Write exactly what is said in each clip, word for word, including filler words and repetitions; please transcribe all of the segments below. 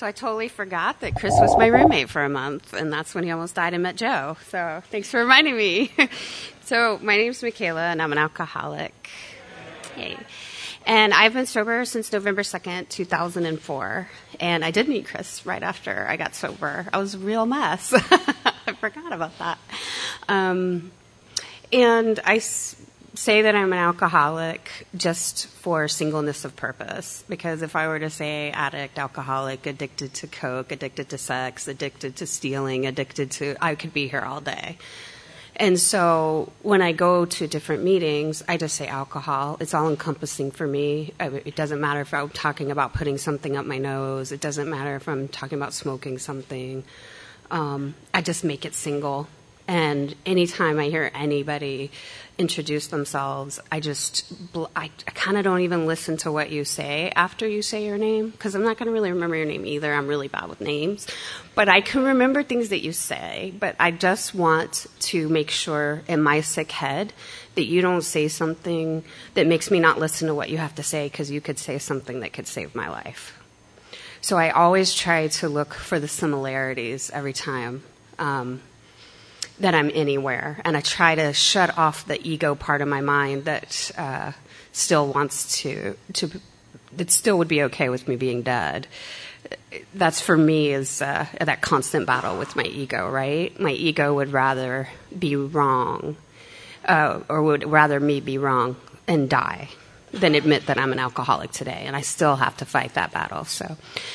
So I totally forgot that Chris was my roommate for a month, and that's when he almost died and met Joe. So thanks for reminding me. So my name's Michaela, and I'm an alcoholic. Yay. And I've been sober since November second, two thousand four. And I did meet Chris right after I got sober. I was a real mess. I forgot about that. Um, and I s- say that I'm an alcoholic just for singleness of purpose. Because if I were to say addict, alcoholic, addicted to coke, addicted to sex, addicted to stealing, addicted to, I could be here all day. And so when I go to different meetings, I just say alcohol. It's all encompassing for me. It doesn't matter if I'm talking about putting something up my nose. It doesn't matter if I'm talking about smoking something. Um, I just make it single. And anytime I hear anybody introduce themselves, I just, I, I kind of don't even listen to what you say after you say your name, because I'm not going to really remember your name either. I'm really bad with names. But I can remember things that you say, but I just want to make sure in my sick head that you don't say something that makes me not listen to what you have to say, because you could say something that could save my life. So I always try to look for the similarities every time um, that I'm anywhere. And I try to shut off the ego part of my mind that uh, still wants to, to, that still would be okay with me being dead. That's for me is uh, that constant battle with my ego, right? My ego would rather be wrong, uh, or would rather me be wrong and die than admit that I'm an alcoholic today. And I still have to fight that battle. So,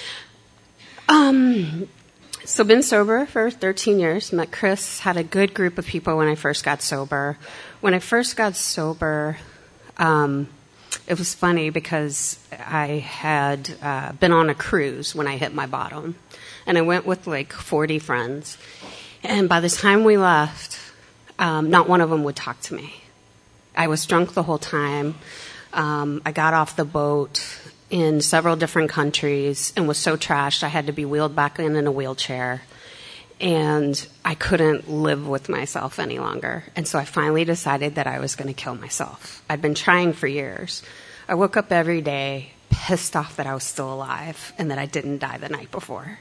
um, so been sober for thirteen years. Met Chris, had a good group of people when I first got sober. When I first got sober, um, it was funny because I had uh, been on a cruise when I hit my bottom. And I went with like forty friends. And by the time we left, um, not one of them would talk to me. I was drunk the whole time. Um, I got off the boat in several different countries and was so trashed I had to be wheeled back in in a wheelchair. And I couldn't live with myself any longer. And so I finally decided that I was going to kill myself. I'd been trying for years. I woke up every day pissed off that I was still alive and that I didn't die the night before.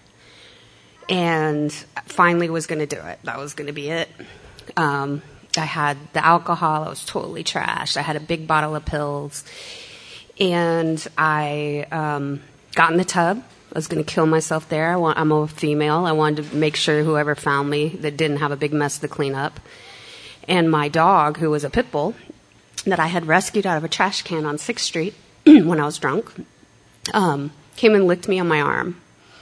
And finally was going to do it. That was going to be it. Um, I had the alcohol. I was totally trashed. I had a big bottle of pills. And I um, got in the tub. I was going to kill myself there. I want, I'm a female. I wanted to make sure whoever found me that didn't have a big mess to clean up. And my dog, who was a pit bull, that I had rescued out of a trash can on sixth street when I was drunk, um, came and licked me on my arm.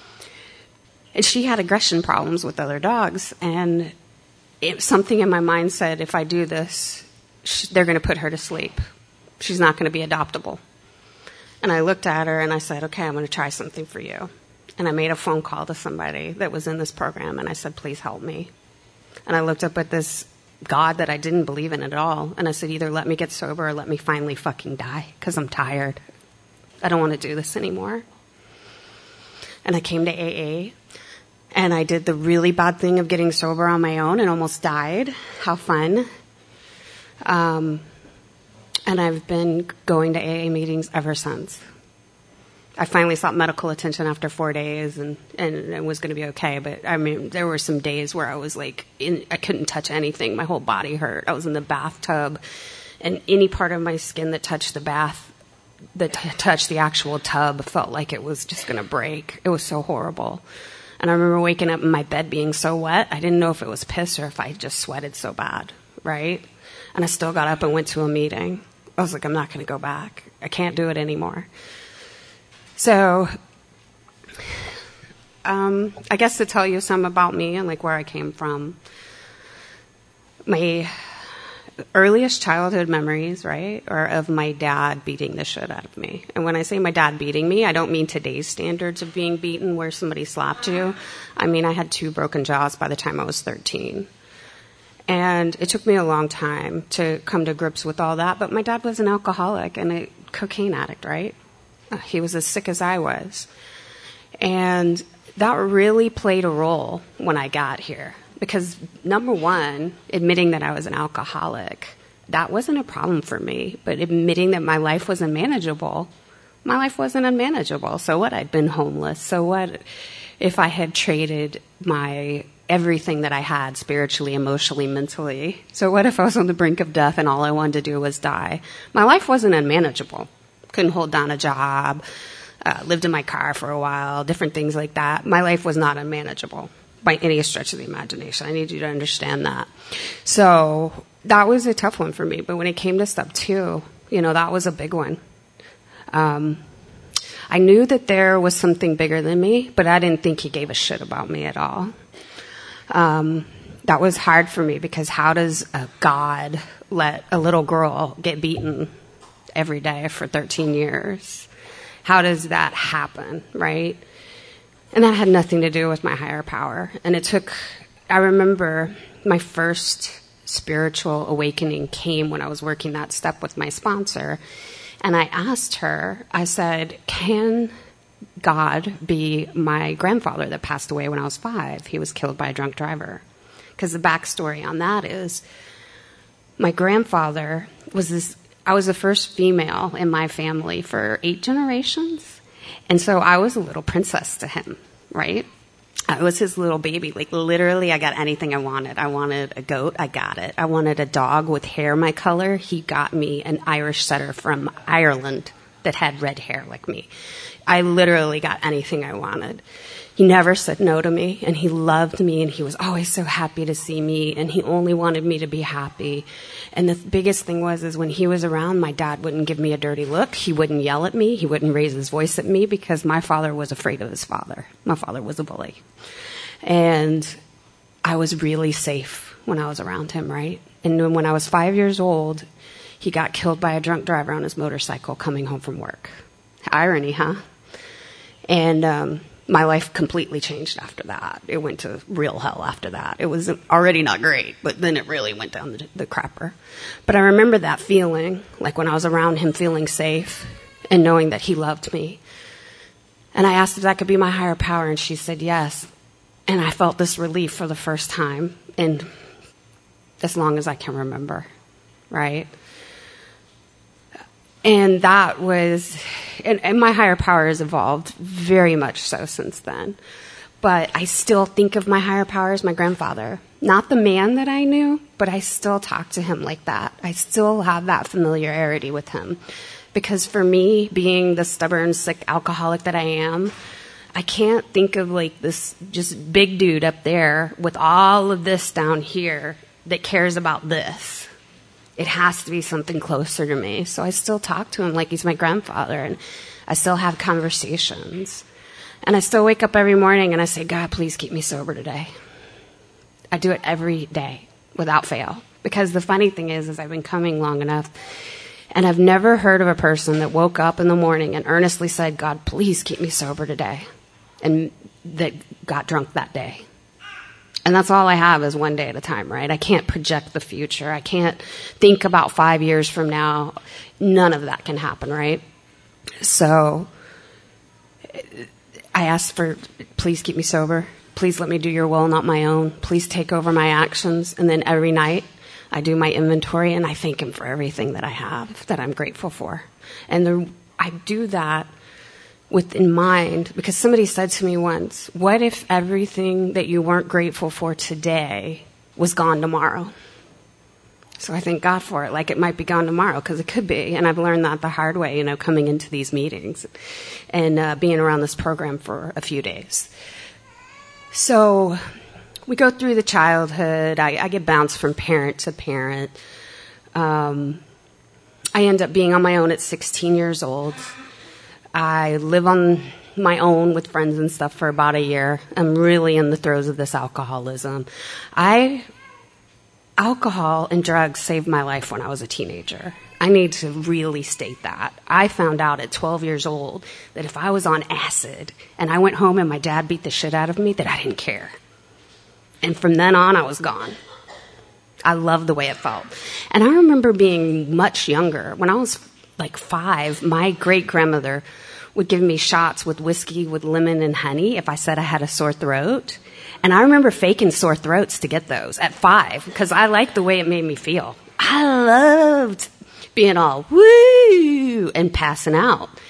And she had aggression problems with other dogs. And it, something in my mind said, if I do this, sh- they're going to put her to sleep. She's not going to be adoptable. And I looked at her and I said, okay, I'm going to try something for you. And I made a phone call to somebody that was in this program and I said, please help me. And I looked up at this God that I didn't believe in at all. And I said, either let me get sober or let me finally fucking die, because I'm tired. I don't want to do this anymore. And I came to A A and I did the really bad thing of getting sober on my own and almost died. How fun. Um, And I've been going to A A meetings ever since. I finally sought medical attention after four days and, and it was going to be okay. But, I mean, there were some days where I was like, in, I couldn't touch anything. My whole body hurt. I was in the bathtub, and any part of my skin that touched the bath, that t- touched the actual tub, felt like it was just going to break. It was so horrible. And I remember waking up in my bed being so wet, I didn't know if it was piss or if I just sweated so bad, right? And I still got up and went to a meeting. I was like, I'm not going to go back. I can't do it anymore. So, um, I guess to tell you some about me and like where I came from, my earliest childhood memories, right, are of my dad beating the shit out of me. And when I say my dad beating me, I don't mean today's standards of being beaten where somebody slapped you. I mean, I had two broken jaws by the time I was thirteen. And it took me a long time to come to grips with all that. But my dad was an alcoholic and a cocaine addict, right? He was as sick as I was. And that really played a role when I got here. Because, number one, admitting that I was an alcoholic, that wasn't a problem for me. But admitting that my life was unmanageable My life wasn't unmanageable. So what? I'd been homeless. So what if I had traded my everything that I had spiritually, emotionally, mentally? So what if I was on the brink of death and all I wanted to do was die? My life wasn't unmanageable. Couldn't hold down a job, uh, lived in my car for a while, different things like that. My life was not unmanageable by any stretch of the imagination. I need you to understand that. So that was a tough one for me. But when it came to step two, you know, that was a big one. Um, I knew that there was something bigger than me, but I didn't think he gave a shit about me at all. Um, that was hard for me because how does a God let a little girl get beaten every day for thirteen years? How does that happen, right? And that had nothing to do with my higher power. And it took, I remember my first spiritual awakening came when I was working that step with my sponsor. And I asked her, I said, can God be my grandfather that passed away when I was five? He was killed by a drunk driver. Because the backstory on that is my grandfather was this, I was the first female in my family for eight generations. And so I was a little princess to him, right? I was his little baby. Like, literally, I got anything I wanted. I wanted a goat. I got it. I wanted a dog with hair my color. He got me an Irish setter from Ireland that had red hair like me. I literally got anything I wanted. He never said no to me, and he loved me, and he was always so happy to see me, and he only wanted me to be happy. And the biggest thing was is when he was around, my dad wouldn't give me a dirty look. He wouldn't yell at me. He wouldn't raise his voice at me because my father was afraid of his father. My father was a bully. And I was really safe when I was around him, right? And when I was five years old, he got killed by a drunk driver on his motorcycle coming home from work. Irony, huh? And um, my life completely changed after that. It went to real hell after that. It was already not great, but then it really went down the, the crapper. But I remember that feeling, like when I was around him, feeling safe and knowing that he loved me. And I asked if that could be my higher power, and she said yes. And I felt this relief for the first time in as long as I can remember, right? And that was, and, and my higher power has evolved very much so since then. But I still think of my higher power as my grandfather. Not the man that I knew, but I still talk to him like that. I still have that familiarity with him. Because for me, being the stubborn, sick alcoholic that I am, I can't think of like this just big dude up there with all of this down here that cares about this. It has to be something closer to me. So I still talk to him like he's my grandfather, and I still have conversations. And I still wake up every morning and I say, God, please keep me sober today. I do it every day without fail. Because the funny thing is, is I've been coming long enough, and I've never heard of a person that woke up in the morning and earnestly said, God, please keep me sober today, and that got drunk that day. And that's all I have is one day at a time, right? I can't project the future. I can't think about five years from now. None of that can happen, right? So I asked for, please keep me sober. Please let me do your will, not my own. Please take over my actions. And then every night I do my inventory and I thank him for everything that I have, that I'm grateful for. And the, I do that with in mind, because somebody said to me once, what if everything that you weren't grateful for today was gone tomorrow? So I thank God for it, like it might be gone tomorrow, because it could be. And I've learned that the hard way, you know, coming into these meetings and uh, being around this program for a few days. So we go through the childhood. I, I get bounced from parent to parent. Um, I end up being on my own at sixteen years old. I live on my own with friends and stuff for about a year. I'm really in the throes of this alcoholism. I, alcohol and drugs saved my life when I was a teenager. I need to really state that. I found out at twelve years old that if I was on acid and I went home and my dad beat the shit out of me, that I didn't care. And from then on, I was gone. I loved the way it felt. And I remember being much younger. When I was like five, my great-grandmother would give me shots with whiskey with lemon and honey if I said I had a sore throat. And I remember faking sore throats to get those at five because I liked the way it made me feel. I loved being all woo and passing out.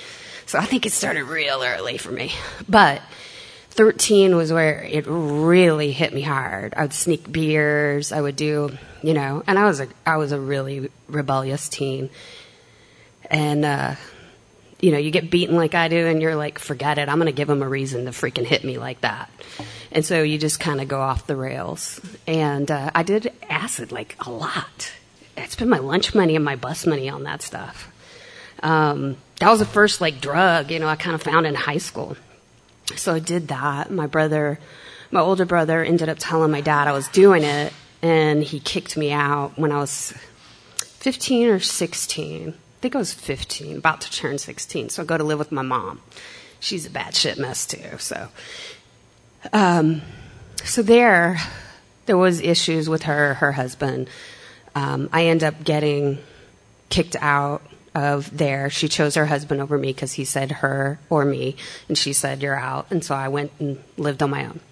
So I think it started real early for me. But thirteen was where it really hit me hard. I would sneak beers. I would do, you know, and I was a, I was a really rebellious teen. And, uh, you know, you get beaten like I do and you're like, forget it. I'm going to give them a reason to freaking hit me like that. And so you just kind of go off the rails. And uh, I did acid like a lot. I spent my lunch money and my bus money on that stuff. Um, that was the first like drug, you know, I kind of found in high school. So I did that. My brother, my older brother ended up telling my dad I was doing it, and he kicked me out when I was fifteen or sixteen. I think I was fifteen, about to turn sixteen. So I go to live with my mom. She's a bad shit mess too. So, um, so there, there was issues with her, her husband. Um, I end up getting kicked out of there. She chose her husband over me because he said her or me, and she said, you're out. And so I went and lived on my own.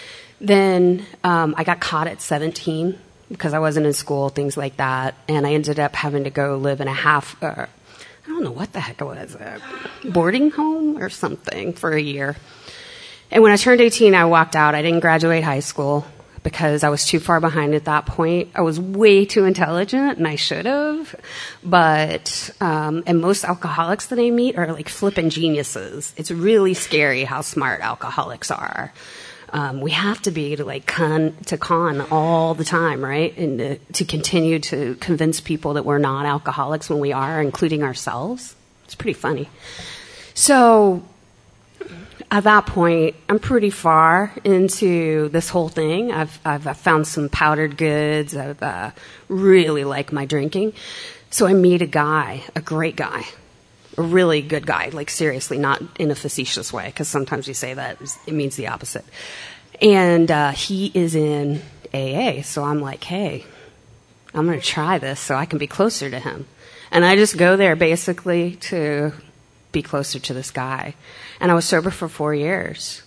Then um, I got caught at seventeen because I wasn't in school, things like that, and I ended up having to go live in a half, uh, I don't know what the heck it was, a boarding home or something for a year. And when I turned eighteen, I walked out. I didn't graduate high school because I was too far behind at that point. I was way too intelligent, and I should have. But, um, and most alcoholics that I meet are like flipping geniuses. It's really scary how smart alcoholics are. Um, we have to be to like con, to con all the time, right? And to, to continue to convince people that we're not alcoholics when we are, including ourselves. It's pretty funny. So, at that point, I'm pretty far into this whole thing. I've, I've found some powdered goods. I've uh, really like my drinking. So I meet a guy, a great guy, a really good guy, like seriously, not in a facetious way, because sometimes you say that, it means the opposite. And uh, he is in A A. So I'm like, hey, I'm going to try this so I can be closer to him. And I just go there basically to be closer to this guy. And I was sober for four years.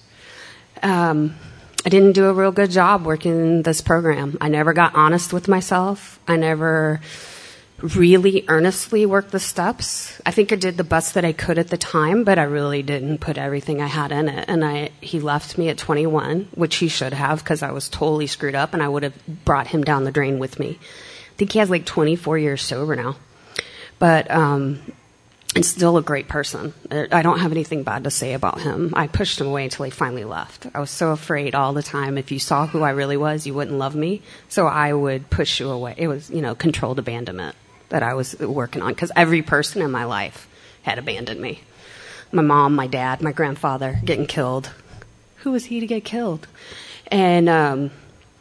Um, I didn't do a real good job working this program. I never got honest with myself. I never really earnestly worked the steps. I think I did the best that I could at the time, but I really didn't put everything I had in it. And I, he left me at twenty-one, which he should have, because I was totally screwed up, and I would have brought him down the drain with me. I think he has like twenty-four years sober now. But, um, and still a great person. I don't have anything bad to say about him. I pushed him away until he finally left. I was so afraid all the time. If you saw who I really was, you wouldn't love me. So I would push you away. It was, you know, controlled abandonment that I was working on, because every person in my life had abandoned me. My mom, my dad, my grandfather getting killed. Who was he to get killed? And um,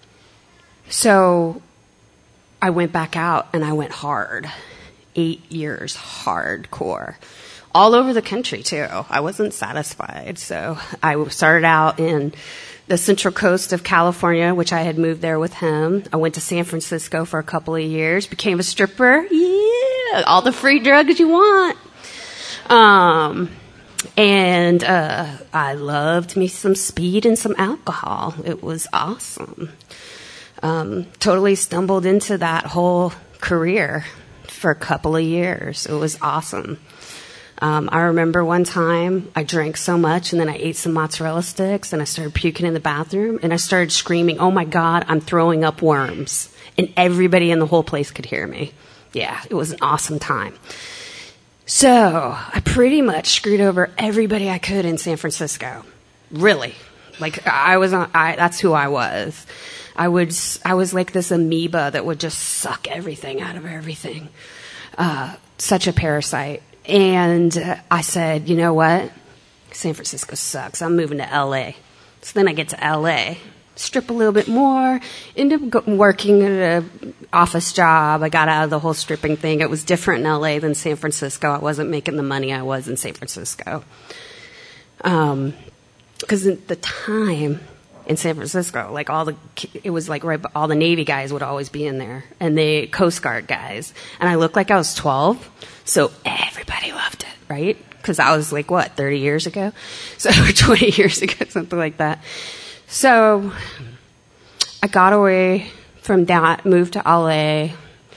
so I went back out and I went hard. Eight years hardcore. All over the country, too. I wasn't satisfied. So I started out in the Central Coast of California, which I had moved there with him. I went to San Francisco for a couple of years, became a stripper. Yeah, all the free drugs you want. Um, and uh, I loved me some speed and some alcohol. It was awesome. Um, totally stumbled into that whole career for a couple of years. It was awesome. Um, I remember one time I drank so much, and then I ate some mozzarella sticks, and I started puking in the bathroom, and I started screaming, oh my God, I'm throwing up worms. And everybody in the whole place could hear me. Yeah, it was an awesome time. So I pretty much screwed over everybody I could in San Francisco. Really. Like, I was on, I, that's who I was. I would, I was like this amoeba that would just suck everything out of everything. Uh, such a parasite. And uh, I said, you know what? San Francisco sucks. I'm moving to L A. So then I get to L A, strip a little bit more, end up go- working at an office job. I got out of the whole stripping thing. It was different in L A than San Francisco. I wasn't making the money I was in San Francisco. Um, because at the time in San Francisco, like all the, it was like right, all the Navy guys would always be in there, and the Coast Guard guys. And I looked like I was twelve, so everybody loved it, right? Because I was like, what, thirty years ago? So twenty years ago, something like that. So I got away from that, moved to L A,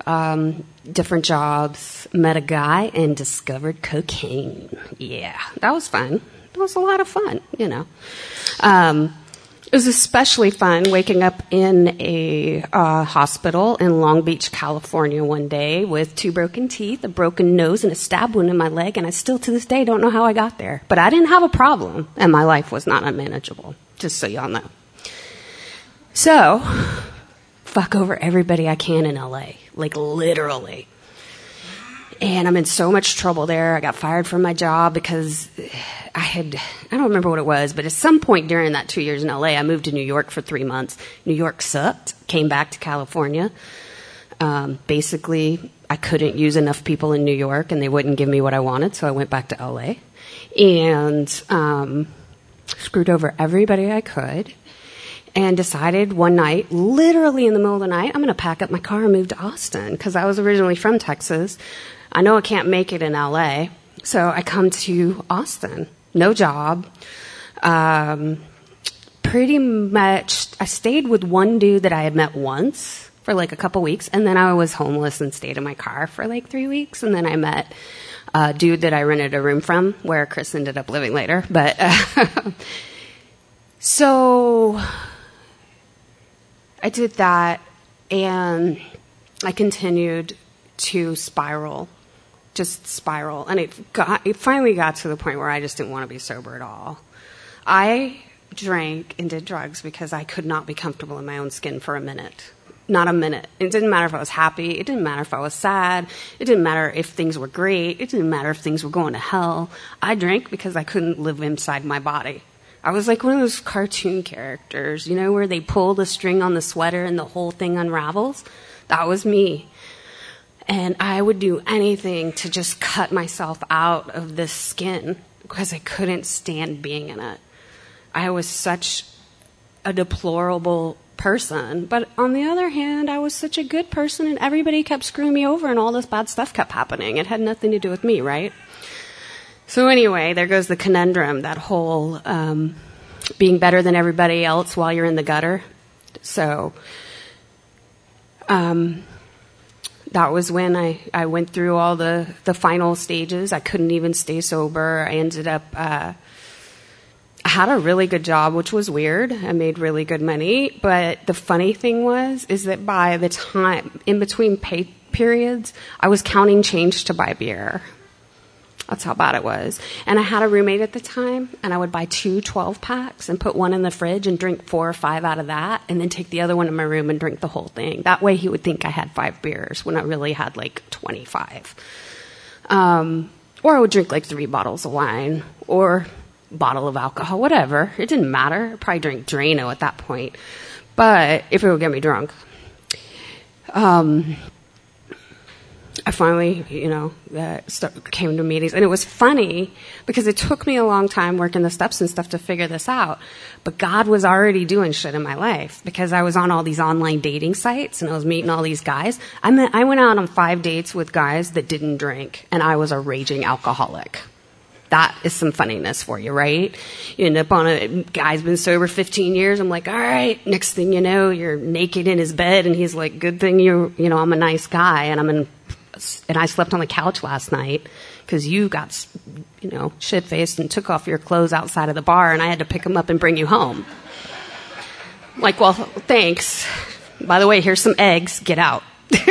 um, different jobs, met a guy, and discovered cocaine. Yeah, that was fun. It was a lot of fun, you know. Um, it was especially fun waking up in a uh, hospital in Long Beach, California one day with two broken teeth, a broken nose, and a stab wound in my leg, and I still to this day don't know how I got there. But I didn't have a problem, and my life was not unmanageable, just so y'all know. So, fuck over everybody I can in L A, like literally. And I'm in so much trouble there. I got fired from my job because I had, I don't remember what it was, but at some point during that two years in L A, I moved to New York for three months. New York sucked. Came back to California. Um, basically, I couldn't use enough people in New York, and they wouldn't give me what I wanted, so I went back to L A. And um, screwed over everybody I could. And decided one night, literally in the middle of the night, I'm going to pack up my car and move to Austin, because I was originally from Texas. I know I can't make it in L A, so I come to Austin. No job. Um, pretty much, I stayed with one dude that I had met once for like a couple weeks, and then I was homeless and stayed in my car for like three weeks, and then I met a dude that I rented a room from, where Chris ended up living later. But uh, so I did that, and I continued to spiral. Just spiral. And it got, it finally got to the point where I just didn't want to be sober at all. I drank and did drugs because I could not be comfortable in my own skin for a minute. Not a minute. It didn't matter if I was happy. It didn't matter if I was sad. It didn't matter if things were great. It didn't matter if things were going to hell. I drank because I couldn't live inside my body. I was like one of those cartoon characters, you know, where they pull the string on the sweater and the whole thing unravels. That was me. And I would do anything to just cut myself out of this skin because I couldn't stand being in it. I was such a deplorable person. But on the other hand, I was such a good person, and everybody kept screwing me over, and all this bad stuff kept happening. It had nothing to do with me, right? So anyway, there goes the conundrum, that whole um, being better than everybody else while you're in the gutter. So... Um, That was when I, I went through all the, the final stages. I couldn't even stay sober. I ended up, uh, I had a really good job, which was weird. I made really good money. But the funny thing was, is that by the time, in between pay periods, I was counting change to buy beer. That's how bad it was. And I had a roommate at the time, and I would buy two twelve-packs and put one in the fridge and drink four or five out of that, and then take the other one in my room and drink the whole thing. That way he would think I had five beers when I really had like twenty-five. Um, or I would drink like three bottles of wine or a bottle of alcohol, whatever. It didn't matter. I'd probably drink Drano at that point. But if it would get me drunk. Um... I finally, you know, uh, start, came to meetings. And it was funny because it took me a long time working the steps and stuff to figure this out. But God was already doing shit in my life because I was on all these online dating sites and I was meeting all these guys. I met, I went out on five dates with guys that didn't drink, and I was a raging alcoholic. That is some funniness for you, right? You end up on a guy's been sober fifteen years. I'm like, all right. Next thing you know, you're naked in his bed, and he's like, good thing you, you know, I'm a nice guy, and I'm in. And I slept on the couch last night because you got, you know, shit-faced and took off your clothes outside of the bar, and I had to pick them up and bring you home. Like, well, thanks. By the way, here's some eggs. Get out.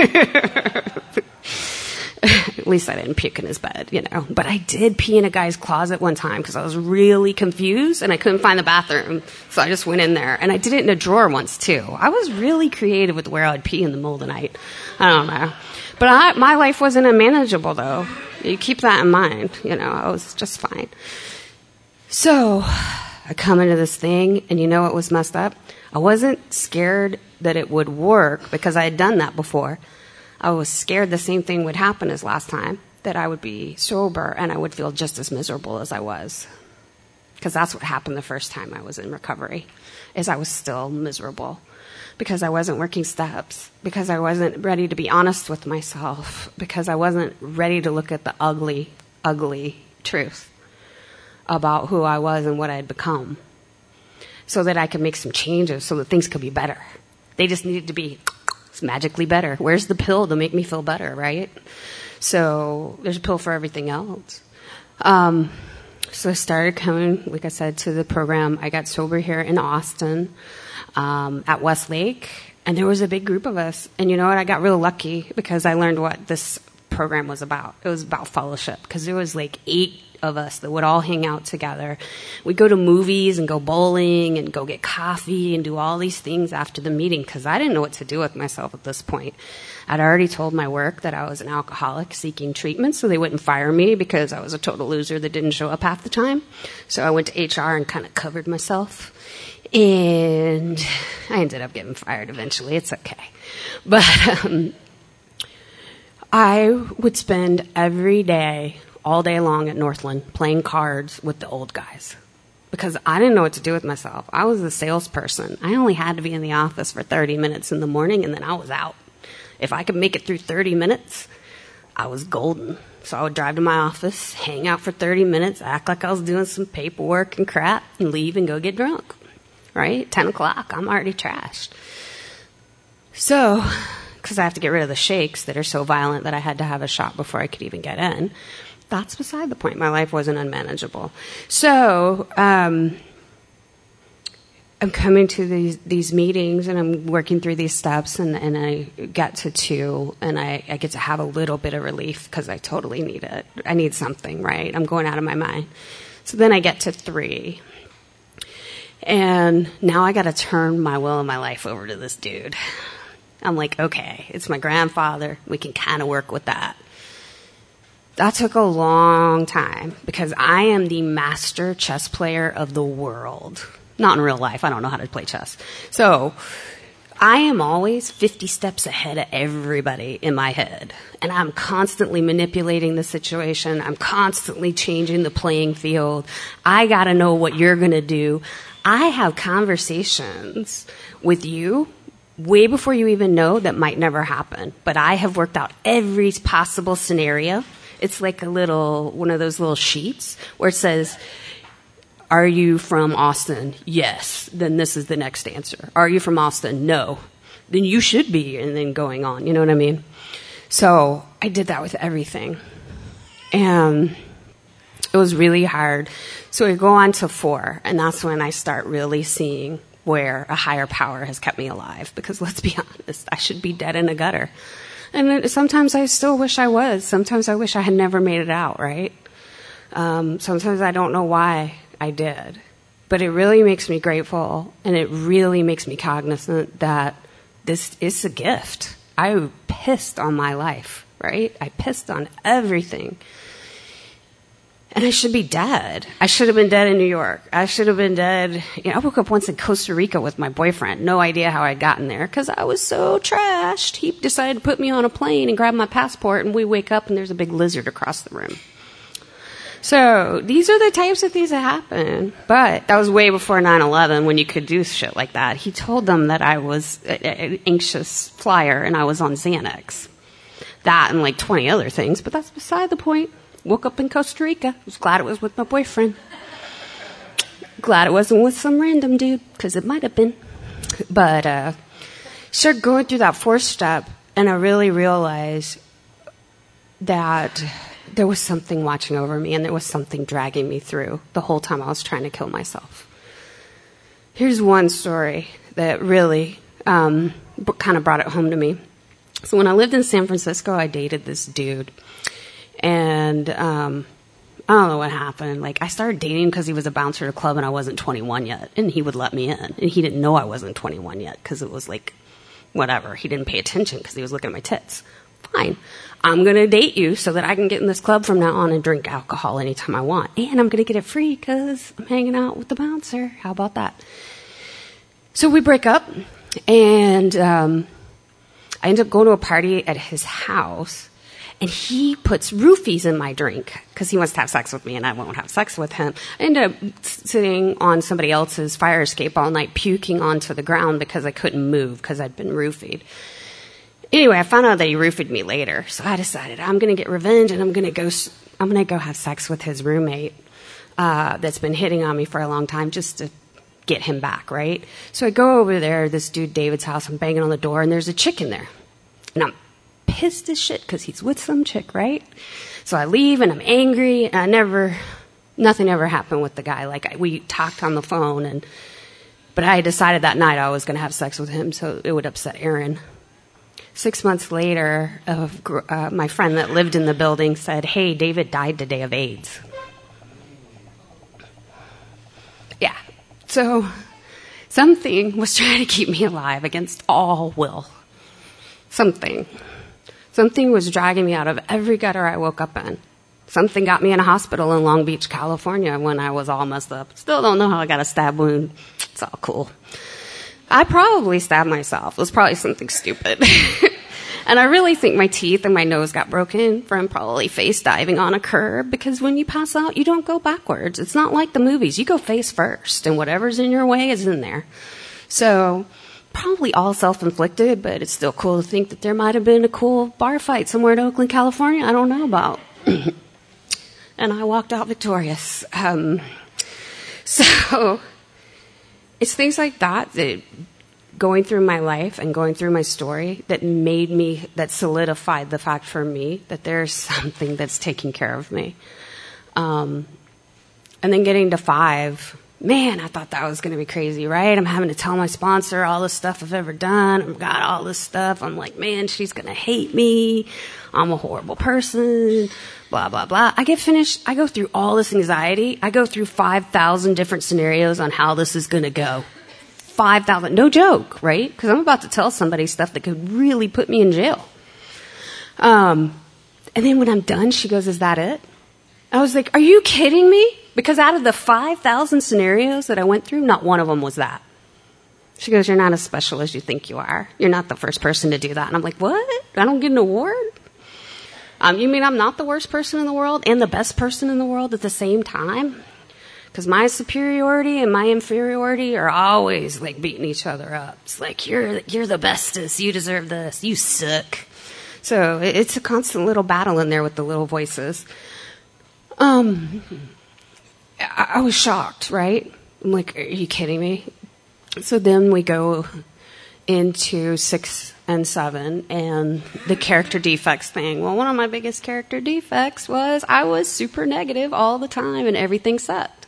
At least I didn't puke in his bed, you know. But I did pee in a guy's closet one time because I was really confused and I couldn't find the bathroom. So I just went in there. And I did it in a drawer once, too. I was really creative with where I would pee in the middle of the night. I don't know. But I, my life wasn't unmanageable, though. You keep that in mind. You know, I was just fine. So I come into this thing, and you know what was messed up? I wasn't scared that it would work because I had done that before. I was scared the same thing would happen as last time, that I would be sober and I would feel just as miserable as I was. Because that's what happened the first time I was in recovery, is I was still miserable. Because I wasn't working steps, because I wasn't ready to be honest with myself, because I wasn't ready to look at the ugly, ugly truth about who I was and what I had become, so that I could make some changes so that things could be better. They just needed to be It's magically better. Where's the pill to make me feel better, right? So there's a pill for everything else. Um, so I started coming, like I said, to the program. I got sober here in Austin um, at Westlake, and there was a big group of us. And you know what? I got real lucky because I learned what this program was about. It was about fellowship because there was like eight of us that would all hang out together. We'd go to movies and go bowling and go get coffee and do all these things after the meeting because I didn't know what to do with myself at this point. I'd already told my work that I was an alcoholic seeking treatment, so they wouldn't fire me because I was a total loser that didn't show up half the time. So I went to H R and kind of covered myself. And I ended up getting fired eventually. It's okay. But um, I would spend every day all day long at Northland playing cards with the old guys because I didn't know what to do with myself. I was a salesperson. I only had to be in the office for thirty minutes in the morning, and then I was out. If I could make it through thirty minutes, I was golden. So I would drive to my office, hang out for thirty minutes, act like I was doing some paperwork and crap, and leave and go get drunk. Right? ten o'clock, I'm already trashed. So, because I have to get rid of the shakes that are so violent that I had to have a shot before I could even get in. That's beside the point. My life wasn't unmanageable. So, um, I'm coming to these, these meetings and I'm working through these steps and, and I get to two and I, I get to have a little bit of relief because I totally need it. I need something, right? I'm going out of my mind. So then I get to three. And now I got to turn my will and my life over to this dude. I'm like, okay, it's my grandfather. We can kind of work with that. That took a long time because I am the master chess player of the world. Not in real life. I don't know how to play chess. So I am always fifty steps ahead of everybody in my head. And I'm constantly manipulating the situation. I'm constantly changing the playing field. I got to know what you're going to do. I have conversations with you way before you even know that might never happen. But I have worked out every possible scenario. It's like a little, one of those little sheets where it says, are you from Austin? Yes. Then this is the next answer. Are you from Austin? No. Then you should be, and then going on. You know what I mean? So I did that with everything. And it was really hard. So I go on to four, and that's when I start really seeing where a higher power has kept me alive. Because let's be honest, I should be dead in a gutter. And sometimes I still wish I was. Sometimes I wish I had never made it out, right? Um, sometimes I don't know why I did. But it really makes me grateful, and it really makes me cognizant that this is a gift. I pissed on my life, right? I pissed on everything. And I should be dead. I should have been dead in New York. I should have been dead. You know, I woke up once in Costa Rica with my boyfriend. No idea how I'd gotten there because I was so trashed. He decided to put me on a plane and grab my passport, and we wake up and there's a big lizard across the room. So these are the types of things that happen. But that was way before nine eleven when you could do shit like that. He told them that I was an anxious flyer and I was on Xanax. That and like twenty other things, but that's beside the point. Woke up in Costa Rica. Was glad it was with my boyfriend. Glad it wasn't with some random dude, because it might have been. But uh, started going through that fourth step, and I really realized that there was something watching over me, and there was something dragging me through the whole time I was trying to kill myself. Here's one story that really um, kind of brought it home to me. So when I lived in San Francisco, I dated this dude. And um, I don't know what happened. Like, I started dating because he was a bouncer at a club and I wasn't twenty-one yet. And he would let me in. And he didn't know I wasn't twenty-one yet because it was like, whatever. He didn't pay attention because he was looking at my tits. Fine. I'm going to date you so that I can get in this club from now on and drink alcohol anytime I want. And I'm going to get it free because I'm hanging out with the bouncer. How about that? So we break up. And um, I end up going to a party at his house. And he puts roofies in my drink because he wants to have sex with me and I won't have sex with him. I ended up sitting on somebody else's fire escape all night, puking onto the ground because I couldn't move because I'd been roofied. Anyway, I found out that he roofied me later. So I decided I'm going to get revenge and I'm going to go, I'm going to go have sex with his roommate uh, that's been hitting on me for a long time just to get him back, right? So I go over there, this dude David's house, I'm banging on the door, and there's a chick in there. And I'm pissed as shit because he's with some chick, right? So I leave, and I'm angry, and I never, nothing ever happened with the guy. Like, I, we talked on the phone, and but I decided that night I was going to have sex with him, so it would upset Aaron. Six months later, uh, uh, my friend that lived in the building said, hey, David died today of AIDS. Yeah. So something was trying to keep me alive against all will. Something. Something was dragging me out of every gutter I woke up in. Something got me in a hospital in Long Beach, California when I was all messed up. Still don't know how I got a stab wound. It's all cool. I probably stabbed myself. It was probably something stupid. And I really think my teeth and my nose got broken from probably face diving on a curb, because when you pass out, you don't go backwards. It's not like the movies. You go face first, and whatever's in your way is in there. So probably all self-inflicted, but it's still cool to think that there might have been a cool bar fight somewhere in Oakland, California I don't know about. And I walked out victorious. Um, so it's things like that that going through my life and going through my story that made me, that solidified the fact for me that there's something that's taking care of me. Um, and then getting to five, man, I thought that was going to be crazy, right? I'm having to tell my sponsor all the stuff I've ever done. I've got all this stuff. I'm like, man, she's going to hate me. I'm a horrible person, blah, blah, blah. I get finished. I go through all this anxiety. I go through five thousand different scenarios on how this is going to go. five thousand. No joke, right? Because I'm about to tell somebody stuff that could really put me in jail. Um, and then when I'm done, she goes, is that it? I was like, are you kidding me? Because out of the five thousand scenarios that I went through, not one of them was that. She goes, you're not as special as you think you are. You're not the first person to do that. And I'm like, what? I don't get an award? Um, you mean I'm not the worst person in the world and the best person in the world at the same time? Because my superiority and my inferiority are always like beating each other up. It's like, you're you're the bestest. You deserve this. You suck. So it's a constant little battle in there with the little voices. Um, I, I was shocked, right? I'm like, are you kidding me? So then we go into six and seven and the character defects thing. Well, one of my biggest character defects was I was super negative all the time and everything sucked.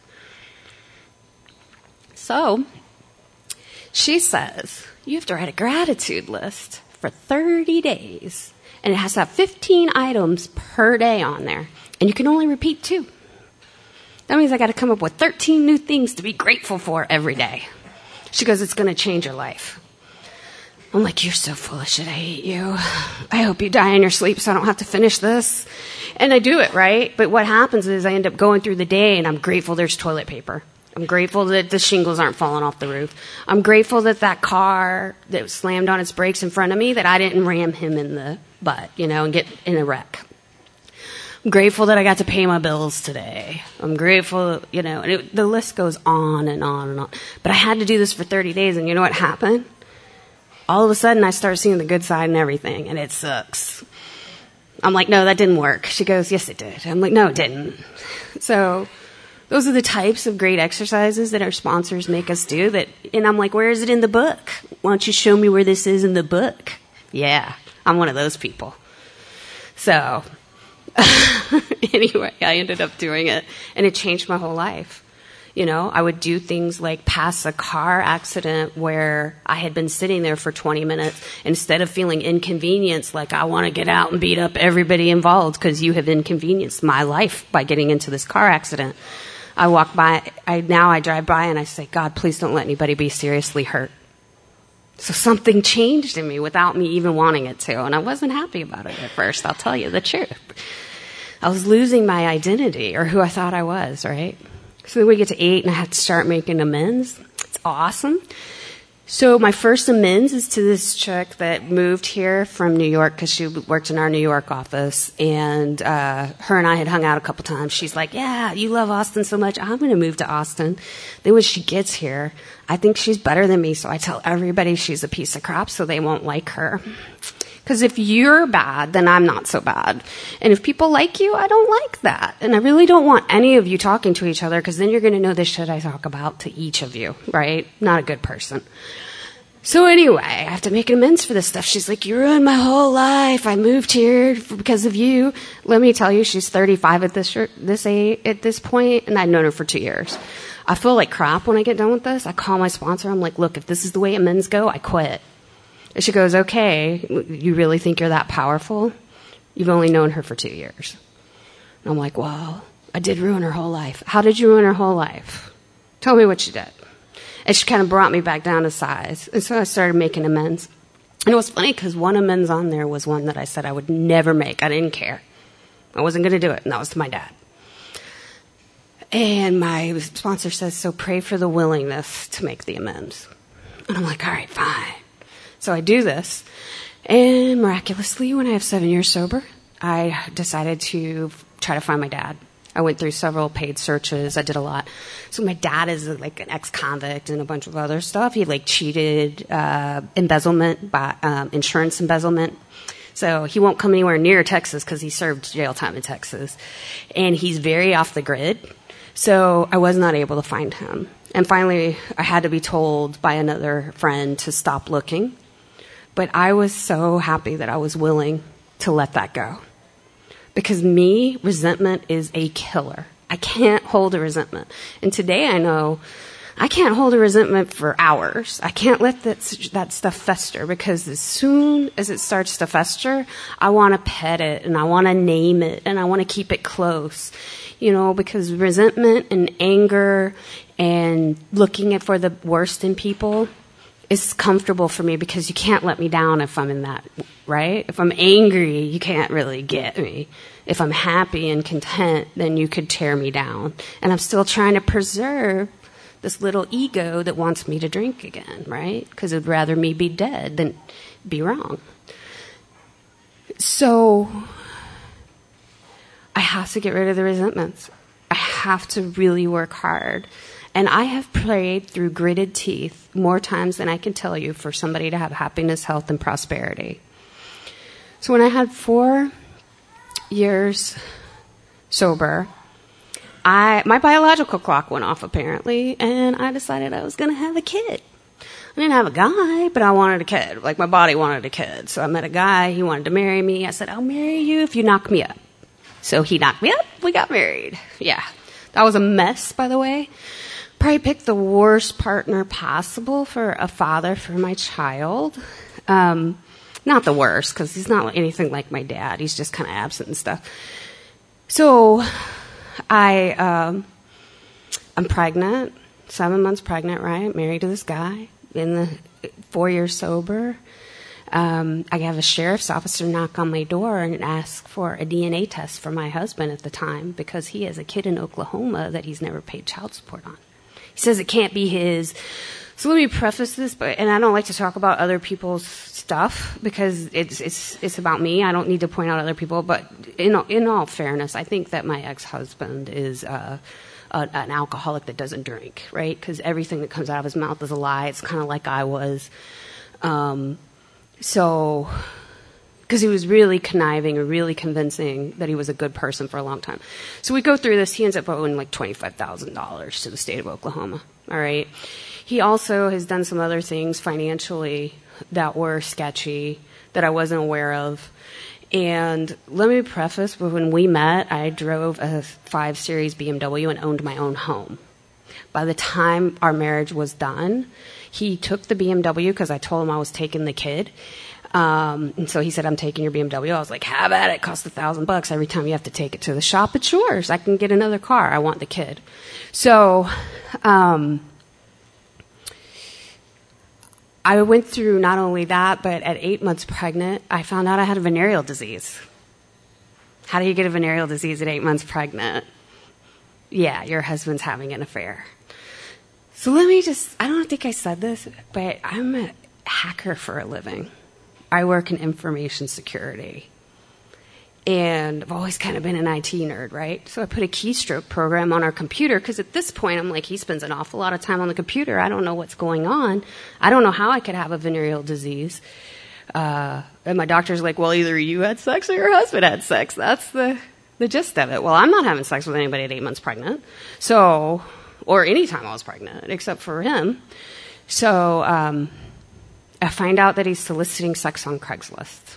So she says, you have to write a gratitude list for thirty days. And it has to have fifteen items per day on there. And you can only repeat two. That means I got to come up with thirteen new things to be grateful for every day. She goes, it's going to change your life. I'm like, you're so full of shit. I hate you. I hope you die in your sleep so I don't have to finish this. And I do it, right? But what happens is I end up going through the day and I'm grateful there's toilet paper. I'm grateful that the shingles aren't falling off the roof. I'm grateful that that car that slammed on its brakes in front of me, that I didn't ram him in the butt, you know, and get in a wreck. I'm grateful that I got to pay my bills today. I'm grateful, you know, and it, the list goes on and on and on. But I had to do this for thirty days, and you know what happened? All of a sudden, I start seeing the good side and everything, and it sucks. I'm like, no, that didn't work. She goes, yes, it did. I'm like, no, it didn't. So those are the types of great exercises that our sponsors make us do. That, and I'm like, where is it in the book? Why don't you show me where this is in the book? Yeah, I'm one of those people. So anyway, I ended up doing it, and it changed my whole life. You know, I would do things like pass a car accident where I had been sitting there for twenty minutes. Instead of feeling inconvenienced, like I want to get out and beat up everybody involved because you have inconvenienced my life by getting into this car accident. I walk by, I now I drive by and I say, God, please don't let anybody be seriously hurt. So something changed in me without me even wanting it to. And I wasn't happy about it at first, I'll tell you the truth. I was losing my identity or who I thought I was, right? So then we get to eight, and I have to start making amends. It's awesome. So my first amends is to this chick that moved here from New York because she worked in our New York office. And uh, her and I had hung out a couple times. She's like, yeah, you love Austin so much. I'm going to move to Austin. Then when she gets here, I think she's better than me. So I tell everybody she's a piece of crap so they won't like her. Because if you're bad, then I'm not so bad. And if people like you, I don't like that. And I really don't want any of you talking to each other, because then you're going to know the shit I talk about to each of you, right? Not a good person. So anyway, I have to make amends for this stuff. She's like, you ruined my whole life. I moved here because of you. Let me tell you, she's thirty-five at this this age, at this point, and I've known her for two years. I feel like crap when I get done with this. I call my sponsor. I'm like, look, if this is the way amends go, I quit. And she goes, okay, you really think you're that powerful? You've only known her for two years. And I'm like, well, I did ruin her whole life. How did you ruin her whole life? Tell me what you did. And she kind of brought me back down to size. And so I started making amends. And it was funny because one amends on there was one that I said I would never make. I didn't care. I wasn't going to do it. And that was to my dad. And my sponsor says, so pray for the willingness to make the amends. And I'm like, all right, fine. So I do this. And miraculously, when I have seven years sober, I decided to try to find my dad. I went through several paid searches. I did a lot. So my dad is like an ex-convict and a bunch of other stuff. He like cheated, uh, embezzlement, by, um, insurance embezzlement. So he won't come anywhere near Texas because he served jail time in Texas. And he's very off the grid. So I was not able to find him. And finally, I had to be told by another friend to stop looking. But I was so happy that I was willing to let that go. Because me, resentment is a killer. I can't hold a resentment. And today I know I can't hold a resentment for hours. I can't let that, that stuff fester, because as soon as it starts to fester, I want to pet it and I want to name it and I want to keep it close. You know, because resentment and anger and looking at for the worst in people is comfortable for me, because you can't let me down if I'm in that, right? If I'm angry, you can't really get me. If I'm happy and content, then you could tear me down. And I'm still trying to preserve this little ego that wants me to drink again, right? Because it'd rather me be dead than be wrong. So I have to get rid of the resentments. I have to really work hard. And I have prayed through gritted teeth more times than I can tell you for somebody to have happiness, health, and prosperity. So when I had four years sober, I my biological clock went off, apparently, and I decided I was going to have a kid. I didn't have a guy, but I wanted a kid. Like, my body wanted a kid. So I met a guy. He wanted to marry me. I said, I'll marry you if you knock me up. So he knocked me up. We got married. Yeah. That was a mess, by the way. Probably picked the worst partner possible for a father for my child. Um, not the worst, because he's not anything like my dad. He's just kind of absent and stuff. So I, um, I'm pregnant, seven months pregnant, right? Married to this guy, in the four years sober. Um, I have a sheriff's officer knock on my door and ask for a D N A test for my husband at the time, because he has a kid in Oklahoma that he's never paid child support on. He says it can't be his. So let me preface this, but and I don't like to talk about other people's stuff, because it's it's it's about me. I don't need to point out other people, but in in all fairness, I think that my ex-husband is uh, a, an alcoholic that doesn't drink, right? Because everything that comes out of his mouth is a lie. It's kind of like I was. Um, So, because he was really conniving and really convincing that he was a good person for a long time. So we go through this. He ends up owing like twenty-five thousand dollars to the state of Oklahoma. All right. He also has done some other things financially that were sketchy that I wasn't aware of. And let me preface, when we met, I drove a five Series B M W and owned my own home. By the time our marriage was done, he took the B M W because I told him I was taking the kid. Um, and so he said, I'm taking your B M W. I was like, have at it. It costs a thousand bucks every time you have to take it to the shop. It's yours. I can get another car. I want the kid. So, um, I went through not only that, but at eight months pregnant, I found out I had a venereal disease. How do you get a venereal disease at eight months pregnant? Yeah, your husband's having an affair. So let me just, I don't think I said this, but I'm a hacker for a living. I work in information security. And I've always kind of been an I T nerd, right? So I put a keystroke program on our computer, because at this point, I'm like, he spends an awful lot of time on the computer. I don't know what's going on. I don't know how I could have a venereal disease. Uh, and my doctor's like, well, either you had sex or your husband had sex. That's the, the gist of it. Well, I'm not having sex with anybody at eight months pregnant. So, or any time I was pregnant, except for him. So, um, I find out that he's soliciting sex on Craigslist.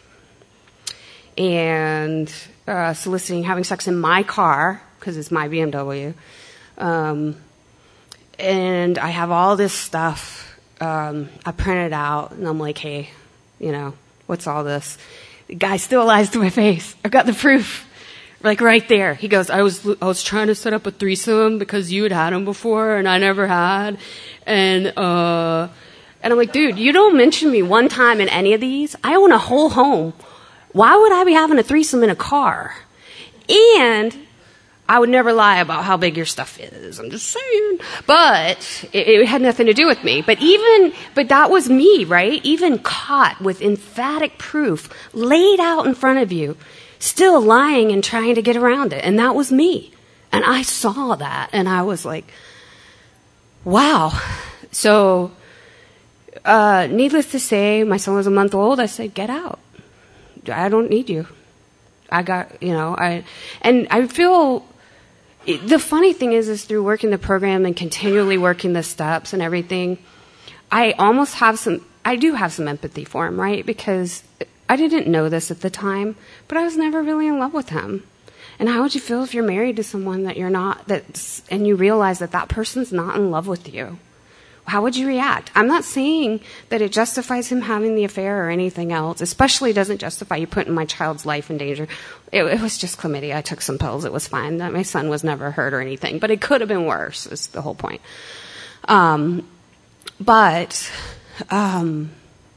And, uh, soliciting having sex in my car, because it's my B M W. Um, and I have all this stuff, um, I printed out, and I'm like, hey, you know, what's all this? The guy still lies to my face. I've got the proof, like right there. He goes, I was, I was trying to set up a threesome because you had had him before and I never had. And, uh, and I'm like, dude, you don't mention me one time in any of these. I own a whole home. Why would I be having a threesome in a car? And I would never lie about how big your stuff is. I'm just saying. But it, it had nothing to do with me. But even, but that was me, right? Even caught with emphatic proof laid out in front of you, still lying and trying to get around it. And that was me. And I saw that and I was like, wow. So, uh, needless to say, my son was a month old. I said, get out. I don't need you. I got, you know, I, and I feel, the funny thing is, is through working the program and continually working the steps and everything, I almost have some, I do have some empathy for him, right? Because I didn't know this at the time, but I was never really in love with him. And how would you feel if you're married to someone that you're not, that's, and you realize that that person's not in love with you? How would you react? I'm not saying that it justifies him having the affair or anything else, especially doesn't justify you putting my child's life in danger. It, it was just chlamydia. I took some pills. It was fine. My son was never hurt or anything, but it could have been worse is the whole point. Um, but, um,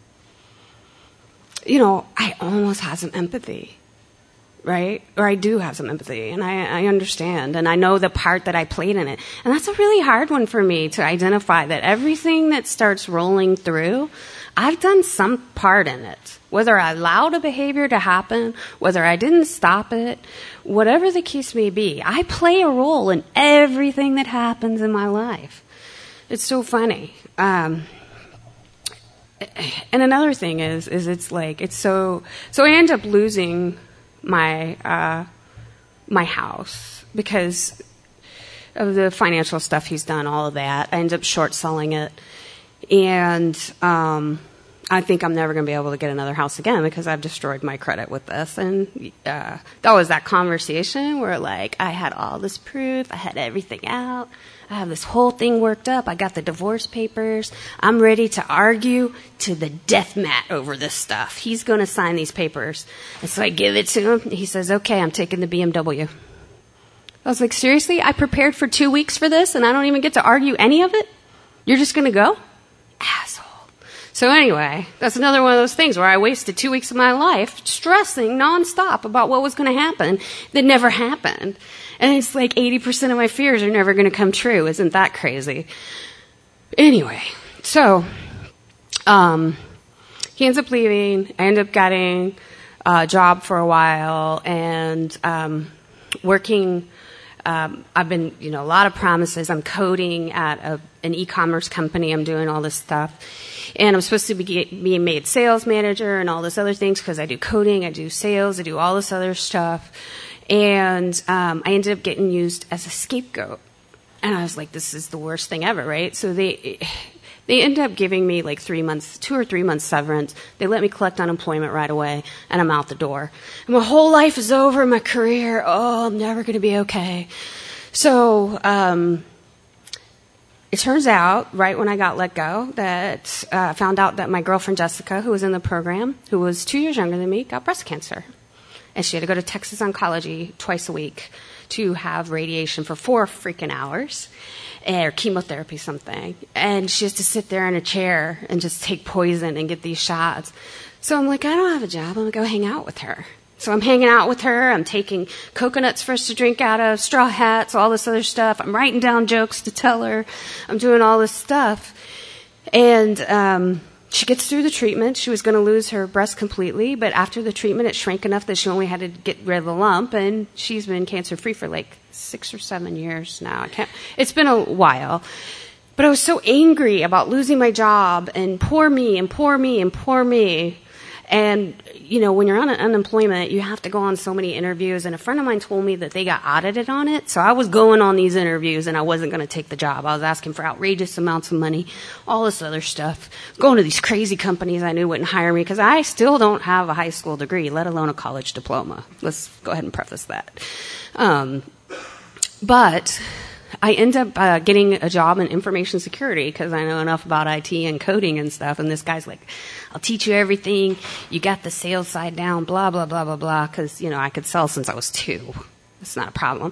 you know, I almost had some empathy. Right? Or I do have some empathy, and I, I understand, and I know the part that I played in it. And that's a really hard one for me to identify, that everything that starts rolling through, I've done some part in it. Whether I allowed a behavior to happen, whether I didn't stop it, whatever the case may be, I play a role in everything that happens in my life. It's so funny. Um, and another thing is, is it's like, it's so, so I end up losing my uh, my house because of the financial stuff he's done, all of that. I ended up short selling it, and um, I think I'm never going to be able to get another house again because I've destroyed my credit with this. And uh, that was that conversation where, like, I had all this proof, I had everything out, I have this whole thing worked up, I got the divorce papers, I'm ready to argue to the death mat over this stuff. He's going to sign these papers. And so I give it to him. He says, okay, I'm taking the B M W. I was like, seriously? I prepared for two weeks for this and I don't even get to argue any of it? You're just going to go? Asshole. So anyway, that's another one of those things where I wasted two weeks of my life stressing nonstop about what was going to happen that never happened. And it's like eighty percent of my fears are never going to come true. Isn't that crazy? Anyway, so um, he ends up leaving. I end up getting a job for a while and um, working. Um, I've been, you know, a lot of promises. I'm coding at a, an e-commerce company. I'm doing all this stuff. And I'm supposed to be being made sales manager and all this other things because I do coding, I do sales, I do all this other stuff. And um, I ended up getting used as a scapegoat. And I was like, this is the worst thing ever, right? So they they ended up giving me like three months, two or three months severance. They let me collect unemployment right away, and I'm out the door. And my whole life is over, my career, oh, I'm never going to be okay. So um, it turns out, right when I got let go, that uh, I found out that my girlfriend Jessica, who was in the program, who was two years younger than me, got breast cancer. And she had to go to Texas Oncology twice a week to have radiation for four freaking hours, or chemotherapy something. And she has to sit there in a chair and just take poison and get these shots. So I'm like, I don't have a job. I'm going to go hang out with her. So I'm hanging out with her. I'm taking coconuts for us to drink out of, straw hats, all this other stuff. I'm writing down jokes to tell her. I'm doing all this stuff. And um she gets through the treatment. She was going to lose her breast completely, but after the treatment, it shrank enough that she only had to get rid of the lump, and she's been cancer-free for like six or seven years now. I can't. It's been a while. But I was so angry about losing my job, and poor me, and poor me, and poor me. And, you know, when you're on unemployment, you have to go on so many interviews. And a friend of mine told me that they got audited on it. So I was going on these interviews and I wasn't going to take the job. I was asking for outrageous amounts of money, all this other stuff, going to these crazy companies I knew wouldn't hire me because I still don't have a high school degree, let alone a college diploma. Let's go ahead and preface that. Um, but I end up uh, getting a job in information security because I know enough about I T and coding and stuff. And this guy's like, I'll teach you everything. You got the sales side down, blah, blah, blah, blah, blah. Because, you know, I could sell since I was two. It's not a problem.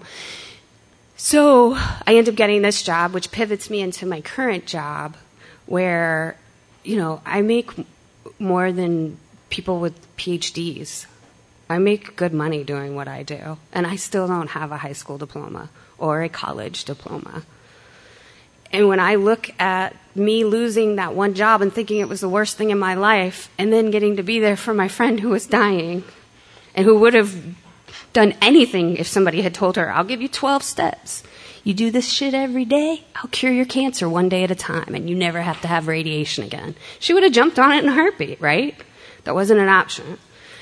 So I end up getting this job, which pivots me into my current job where, you know, I make more than people with P H Ds. I make good money doing what I do. And I still don't have a high school diploma or a college diploma. And when I look at me losing that one job and thinking it was the worst thing in my life, and then getting to be there for my friend who was dying and who would have done anything if somebody had told her, I'll give you twelve steps. You do this shit every day, I'll cure your cancer one day at a time, and you never have to have radiation again. She would have jumped on it in a heartbeat, right? That wasn't an option.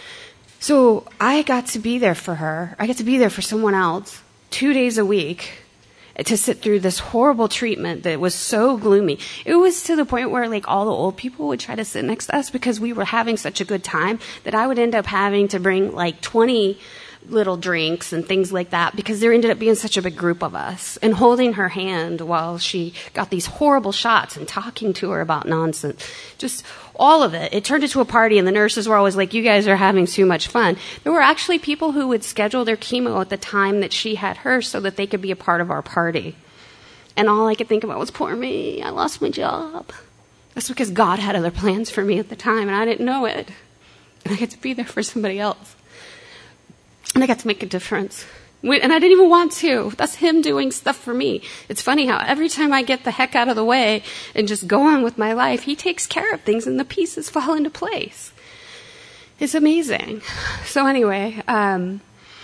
So I got to be there for her. I got to be there for someone else two days a week to sit through this horrible treatment that was so gloomy. It was to the point where like all the old people would try to sit next to us because we were having such a good time that I would end up having to bring like twenty little drinks and things like that because there ended up being such a big group of us, and holding her hand while she got these horrible shots and talking to her about nonsense. Just all of it. It turned into a party, and the nurses were always like, you guys are having too much fun. There were actually people who would schedule their chemo at the time that she had hers so that they could be a part of our party. And all I could think about was, poor me, I lost my job. That's because God had other plans for me at the time, and I didn't know it. And I had to be there for somebody else. And I got to make a difference. And I didn't even want to. That's him doing stuff for me. It's funny how every time I get the heck out of the way and just go on with my life, he takes care of things and the pieces fall into place. It's amazing. So anyway, um,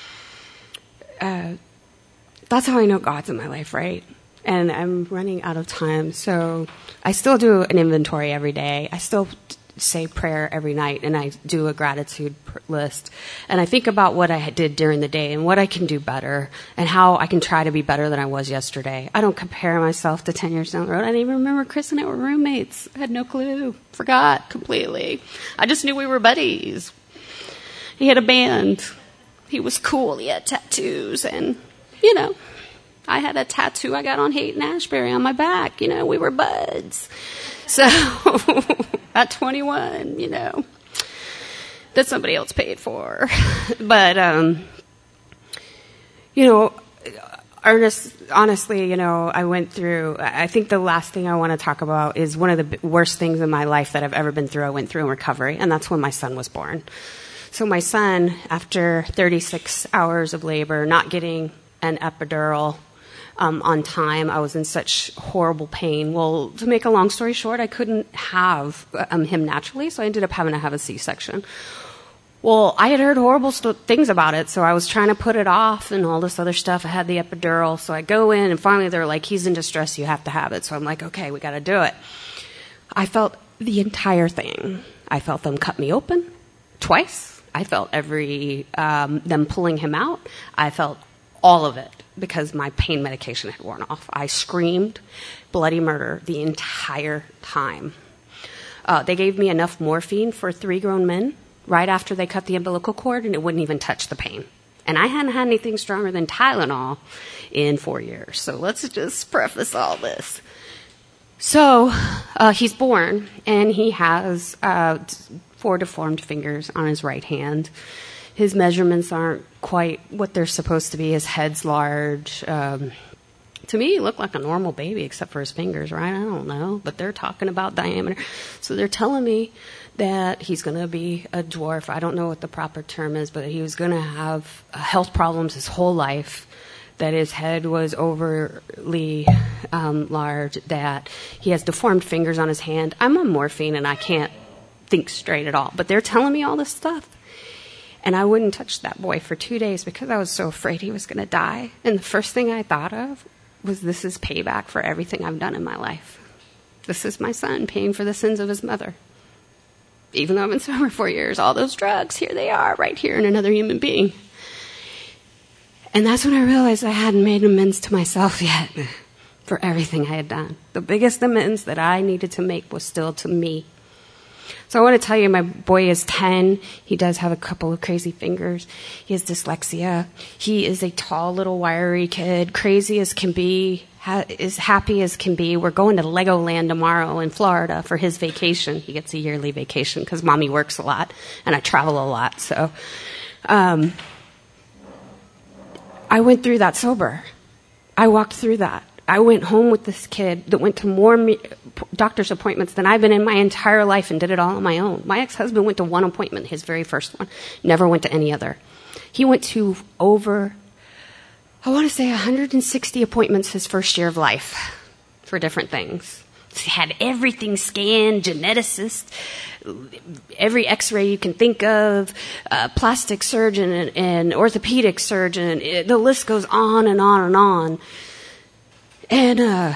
uh, that's how I know God's in my life, right? And I'm running out of time. So I still do an inventory every day. I still say prayer every night, and I do a gratitude list. And I think about what I did during the day and what I can do better and how I can try to be better than I was yesterday. I don't compare myself to ten years down the road. I didn't even remember Chris and I were roommates. I had no clue. Forgot completely. I just knew we were buddies. He had a band. He was cool. He had tattoos. And, you know, I had a tattoo I got on Haight-Ashbury on my back. You know, we were buds. So at twenty-one, you know, that somebody else paid for. But, um, you know, Ernest, honestly, you know, I went through, I think the last thing I want to talk about is one of the worst things in my life that I've ever been through. I went through in recovery, and that's when my son was born. So my son, after thirty-six hours of labor, not getting an epidural, Um, on time, I was in such horrible pain. Well, to make a long story short, I couldn't have um, him naturally, so I ended up having to have a C-section. Well, I had heard horrible st- things about it, so I was trying to put it off and all this other stuff. I had the epidural, so I go in, and finally they're like, he's in distress, you have to have it. So I'm like, okay, we got to do it. I felt the entire thing. I felt them cut me open twice. I felt every um, them pulling him out. I felt all of it, because my pain medication had worn off. I screamed bloody murder the entire time. Uh, they gave me enough morphine for three grown men right after they cut the umbilical cord, and it wouldn't even touch the pain. And I hadn't had anything stronger than Tylenol in four years. So let's just preface all this. So uh, he's born, and he has uh, four deformed fingers on his right hand. His measurements aren't quite what they're supposed to be. His head's large. Um, to me, he looked like a normal baby except for his fingers, right? I don't know. But they're talking about diameter. So they're telling me that he's going to be a dwarf. I don't know what the proper term is, but he was going to have health problems his whole life, that his head was overly um, large, that he has deformed fingers on his hand. I'm on morphine, and I can't think straight at all. But they're telling me all this stuff. And I wouldn't touch that boy for two days because I was so afraid he was going to die. And the first thing I thought of was, this is payback for everything I've done in my life. This is my son paying for the sins of his mother. Even though I've been sober four years, all those drugs, here they are, right here in another human being. And that's when I realized I hadn't made amends to myself yet for everything I had done. The biggest amends that I needed to make was still to me. So I want to tell you, my boy is ten. He does have a couple of crazy fingers. He has dyslexia. He is a tall, little, wiry kid, crazy as can be, ha- as happy as can be. We're going to Legoland tomorrow in Florida for his vacation. He gets a yearly vacation because Mommy works a lot and I travel a lot. So um, I went through that sober. I walked through that. I went home with this kid that went to more me- doctor's appointments than I've been in my entire life and did it all on my own. My ex-husband went to one appointment, his very first one, never went to any other. He went to over, I want to say one hundred sixty appointments his first year of life for different things. He had everything scanned, geneticist, every x-ray you can think of, uh, plastic surgeon and, and orthopedic surgeon. It, the list goes on and on and on. And uh,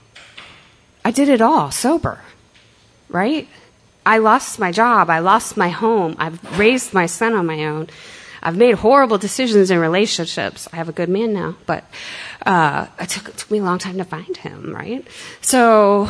I did it all sober, right? I lost my job. I lost my home. I've raised my son on my own. I've made horrible decisions in relationships. I have a good man now, but uh, it, took, it took me a long time to find him, right? So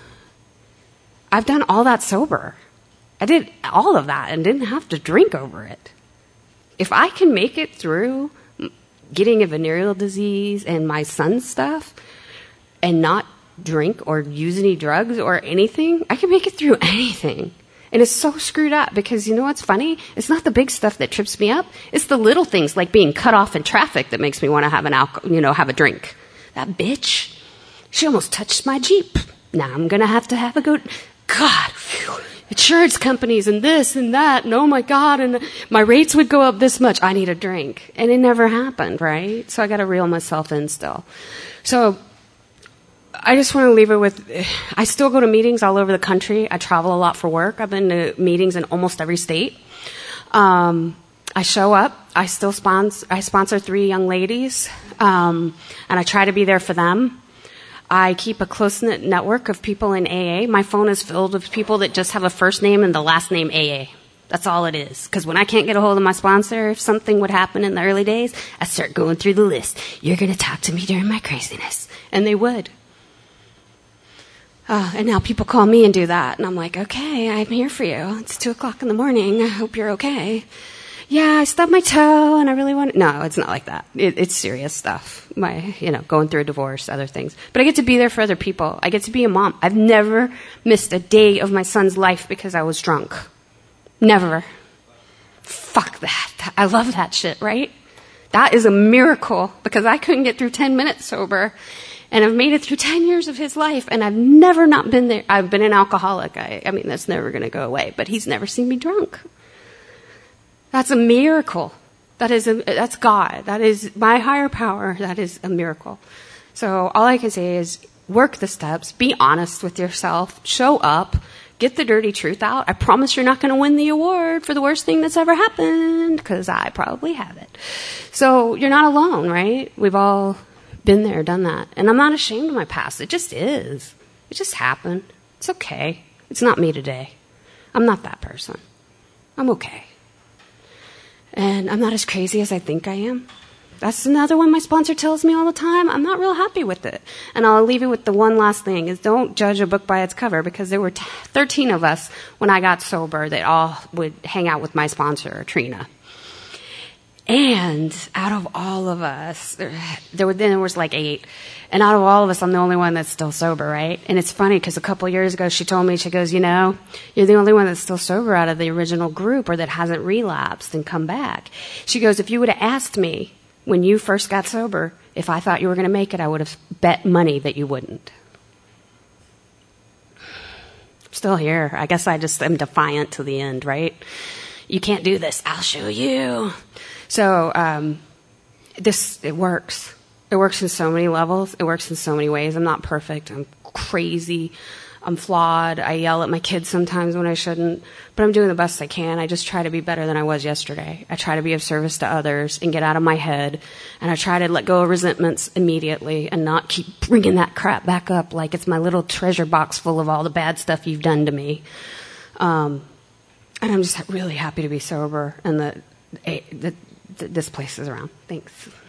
I've done all that sober. I did all of that and didn't have to drink over it. If I can make it through getting a venereal disease and my son's stuff, and not drink or use any drugs or anything, I can make it through anything. And it's so screwed up because you know what's funny? It's not the big stuff that trips me up. It's the little things like being cut off in traffic that makes me want to have an alcohol, you know, have a drink. That bitch, she almost touched my Jeep. Now I'm going to have to have a go. God, phew, insurance companies and this and that. And oh my God. And my rates would go up this much. I need a drink. And it never happened, right? So I got to reel myself in still. So I just want to leave it with, I still go to meetings all over the country. I travel a lot for work. I've been to meetings in almost every state. Um, I show up. I still sponsor, I sponsor three young ladies, um, and I try to be there for them. I keep a close-knit network of people in A A. My phone is filled with people that just have a first name and the last name A A. That's all it is. Because when I can't get a hold of my sponsor, if something would happen in the early days, I start going through the list. You're going to talk to me during my craziness. And they would. Uh, and now people call me and do that. And I'm like, okay, I'm here for you. It's two o'clock in the morning. I hope you're okay. Yeah, I stubbed my toe and I really want to... No, it's not like that. It, it's serious stuff. My, you know, going through a divorce, other things. But I get to be there for other people. I get to be a mom. I've never missed a day of my son's life because I was drunk. Never. Fuck that. I love that shit, right? That is a miracle because I couldn't get through ten minutes sober. And I've made it through ten years of his life, and I've never not been there. I've been an alcoholic. I, I mean, that's never going to go away. But he's never seen me drunk. That's a miracle. That is a, that's God. That is my higher power. That is a miracle. So all I can say is work the steps. Be honest with yourself. Show up. Get the dirty truth out. I promise you're not going to win the award for the worst thing that's ever happened, because I probably have it. So you're not alone, right? We've all been there, done that. And I'm not ashamed of my past. It just is. It just happened. It's okay. It's not me today. I'm not that person. I'm okay. And I'm not as crazy as I think I am. That's another one my sponsor tells me all the time. I'm not real happy with it. And I'll leave you with the one last thing is don't judge a book by its cover, because there were t- thirteen of us when I got sober that all would hang out with my sponsor, Trina. And out of all of us, there were, then there was like eight. And out of all of us, I'm the only one that's still sober, right? And it's funny because a couple of years ago, she told me, she goes, you know, you're the only one that's still sober out of the original group or that hasn't relapsed and come back. She goes, if you would have asked me when you first got sober, if I thought you were going to make it, I would have bet money that you wouldn't. I'm still here. I guess I just am defiant to the end, right? You can't do this. I'll show you. So um, this, it works. It works in so many levels. It works in so many ways. I'm not perfect. I'm crazy. I'm flawed. I yell at my kids sometimes when I shouldn't. But I'm doing the best I can. I just try to be better than I was yesterday. I try to be of service to others and get out of my head. And I try to let go of resentments immediately and not keep bringing that crap back up like it's my little treasure box full of all the bad stuff you've done to me. Um and I'm just really happy to be sober and that, that, that this place is around. Thanks.